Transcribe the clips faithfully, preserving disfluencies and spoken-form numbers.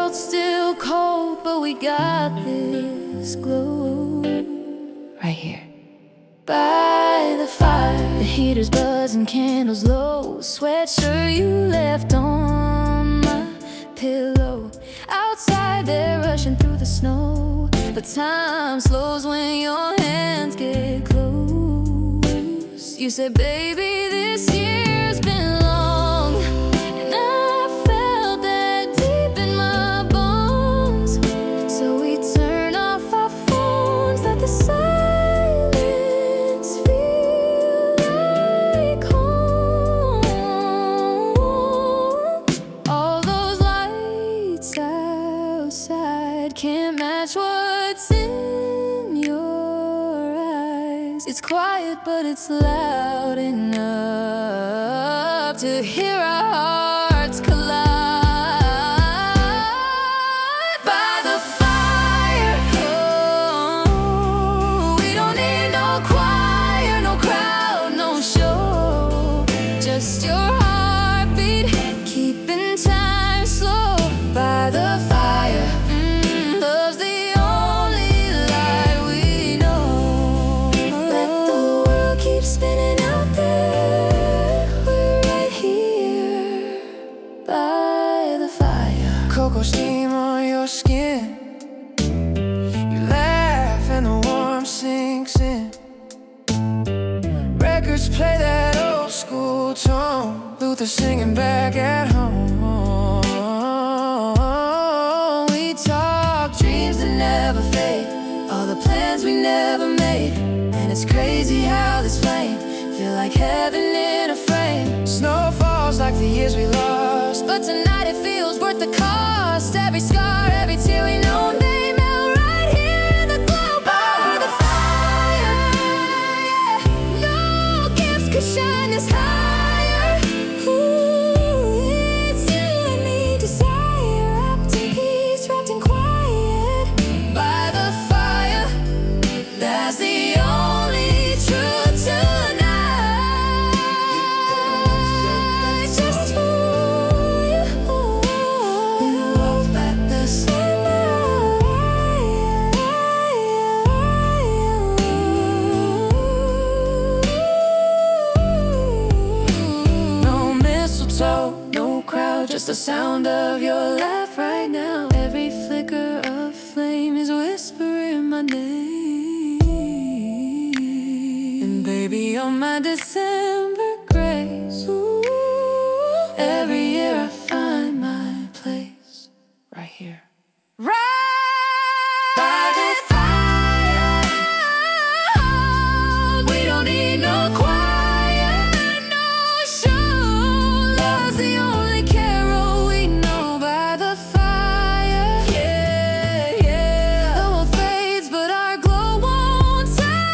world's still cold, but we got this glow right here by the fire. The heater's buzzing, candles low, sweatshirt you left on my pillow. Outside they're rushing through the snow, but time slows when your hands get close. You said, baby, this year's been long, and I felt that deep in my bones. So we turn off our phones, let the silence feel like home. All those lights outside can't match what's in your eyes. It's quiet, but it's loud enough to hear our hearts collide by the fire. Oh, we don't need no choir, no crowd, no show. Just your heartbeat, keeping time slow by the fire. Mm, love's the only light we know. Let the world keep spinning out there. We're right here by the fire. Cocoa steam on your skin, you laugh and the warmth sinks in. Records play that old school tone, Luther singing back at home. We talk dreams that never fade, all the plans we never made. And it's crazy how this flame feel like heaven in a frame. Snow falls like the years we lost, But tonight it feels worth the cost. Every scar, every tear we know, they melt right here in the glow by the fire. Yeah. No gifts could shine this higher. Ooh, it's you and me, desire, wrapped in peace, wrapped in quiet by the fire. That's the only truth tonight. Just for you. Love by the sunlight. No mistletoe, no crowd, just the sound of your laugh right now. Every flicker of flame is whispering my name. And baby, you're my December grace. Ooh, every year I find my place right here. Right by the fire. We don't need no choir, no show. Love's the only carol we know by the fire. Yeah, yeah. The world fades, but our glow won't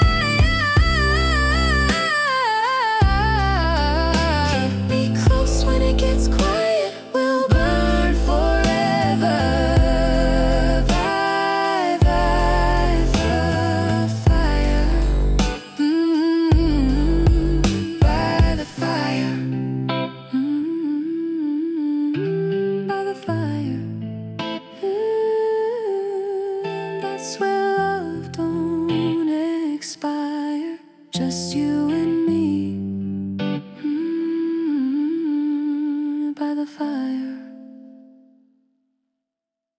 tire. Keep me close when it gets quiet. We'll burn forever by, by the fire. Mm, by the fire. Mm, by the fire. Mm, that's where love don't expire. Just you and me. Mm, by the fire.